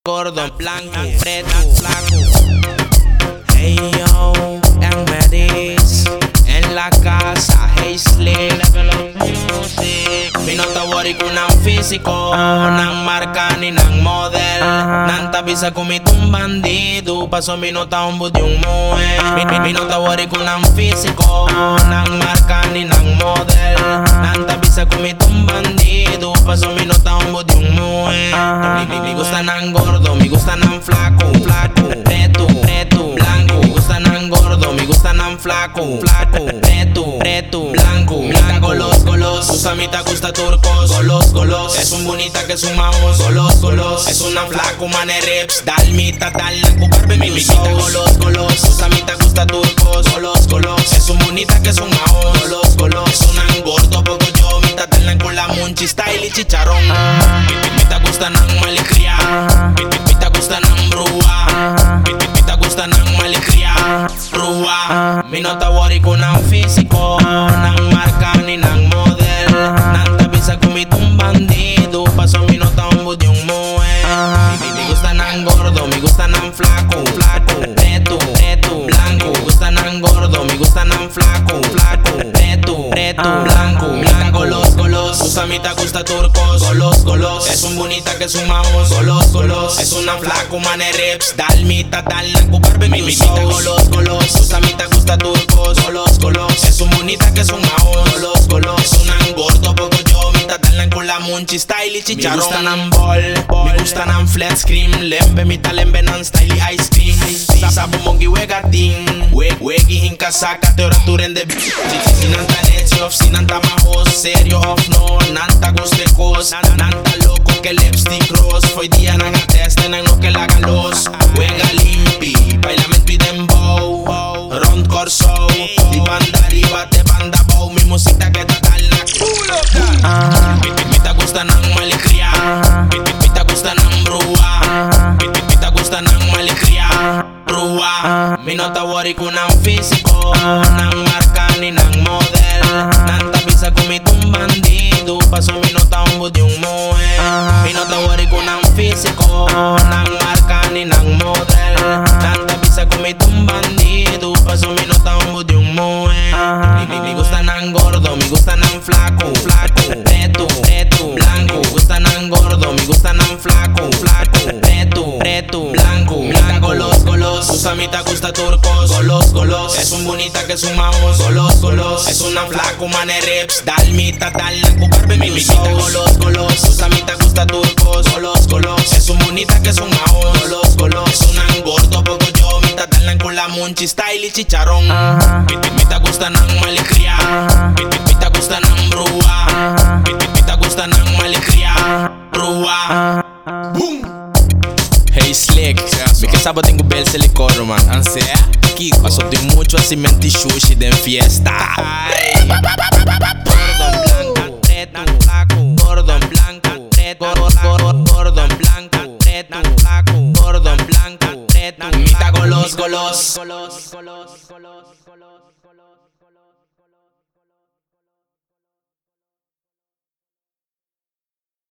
gordo, blanco, preto, flaco. Hey yo, Young Medis en la casa, hey Slick. Mi no te worry con un físico, nan marca ni nan model. Nan tabisa kumit un bandido, paso mi nota un budi un mue. Mi no te worry con un físico, nan marca ni nan model. Nan tabisa kumit un bandido, paso mi nota un budi un mue. Me gusta nan gordo, me gusta nan flaco, flaco, preto, preto, blanco. Me gusta nan gordo, me gusta nan flaco, flaco, preto, preto, blanco. Mira golos, golos, usa mi te gusta turcos, golos, golos. Es un bonita que es un maos, golos, golos. Es una flaco, mane rips, dalmita, dalla, cucarbe mi visita, golos, golos. Usa mi te gusta turcos, golos, golos. Es un bonita que es un maos, golos, golos. Es un gordo, poco yo, mi tatelan con la munchi, style y chicharrón. Mi te gusta nan malicria, mi te gusta nan brua, mi te gusta nan malicria, brua. Mi no te worry con nan físico, nan marca ni nan model. Nan tabisa kumit un bandido, paso mi nota un budi un mue. Me gusta nan gordo, me gusta nan flaco, flaco, preto, preto, blanco. Me gusta nan gordo, me gusta nan flaco, flaco, preto, preto, blanco. Mira golos, golos, usa mi te gusta turcos, golos, golos. Es un bonita que es un maos, golos, golos. Es una flaco, mane rips, dalmita, dalla, cucarbe mi visita, golos, golos. Usa mi te gusta turcos, golos, golos. Es un bonita que es un maos, golos, golos. Es un gordo, poco yo, mi tatelan con la munchi, style y chicharrón. Me gusta nan ball, me gusta nan flat scream. Lembe mi talembe nan style y ice cream. Sabo mongi wega ting, wegi hinka saka teoratura en de si nanta nechi of, si nanta majos, serio of no, nanta guste cos, nanta loco que lipstick rose. Foi dia nan ateste nan no que la galos. Wega limpi, bailament piden bow, rond corso. Di banda arriba te banda bow, mi musita que tatal na culo. Mi te gusta nan malicria, mi te gusta nan brua, mi te gusta nan malicria, brua. Mi no te worry con nan físico, nan marca ni nan model. Nan tabisa kumit un bandido, paso mi nota un budi un mue. Mi no te worry con nan físico, nan marca ni nan model. Nan tabisa kumit un bandido, paso mi nota un budi un mue. Me gusta nan gordo, me gusta nan flaco, flaco, preto, preto, blanco. Me gusta nan gordo, me gusta nan flaco, flaco, preto, preto, blanco. Mira golos, golos, usa mi te gusta turcos, golos, golos. Es un bonita que es un maos, golos, golos. Es una flaco, mane rips, dalmita, dalla, cucarbe mi visita, golos, golos. Usa mi te gusta turcos, golos, golos. Es un bonita que es un maos, golos, golos. Es un gordo, poco yo, mi tatelan con la munchi, style y chicharrón. Mi te gusta nan malicria, mi te gusta nan brua, mi te gusta nan malicria, brua. Boom. Hey Slick, mi que sábado tengo bel silicoro man. Anse, Kiko, paso de mucho así menti sushi de fiesta. Gordo blanco, preto, flaco, gordo blanco, preto, gordo blanco, preto, flaco, gordo blanco, preto. Mita golos, golos.